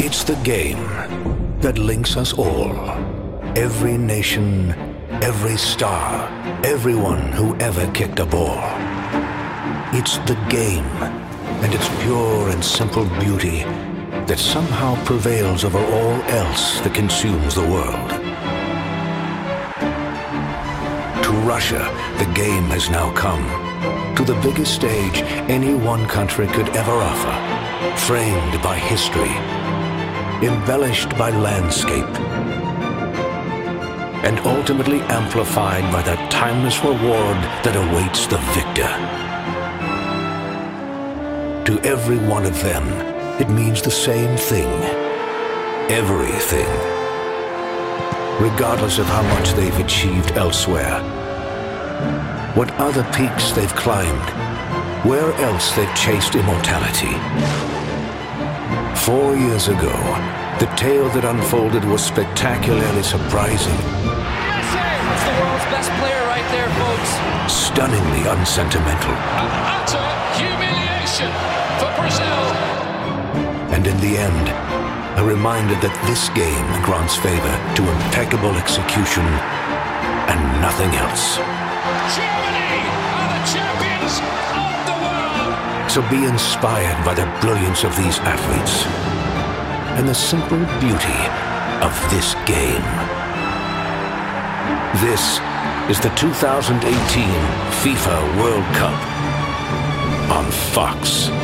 It's the game that links us all. Every nation, every star, everyone who ever kicked a ball. It's the game and its pure and simple beauty that somehow prevails over all else that consumes the world. To Russia, the game has now come. To the biggest stage any one country could ever offer. Framed by history, embellished by landscape, and ultimately amplified by that timeless reward that awaits the victor. To every one of them, it means the same thing. Everything. Regardless of how much they've achieved elsewhere, what other peaks they've climbed, where else they've chased immortality. 4 years ago, the tale that unfolded was spectacularly surprising. That's the world's best player right there, folks. Stunningly unsentimental. An utter humiliation for Brazil. And in the end, a reminder that this game grants favor to impeccable execution and nothing else. Germany are the champions of the world. So be inspired by the brilliance of these athletes and the simple beauty of this game. This is the 2018 FIFA World Cup on Fox.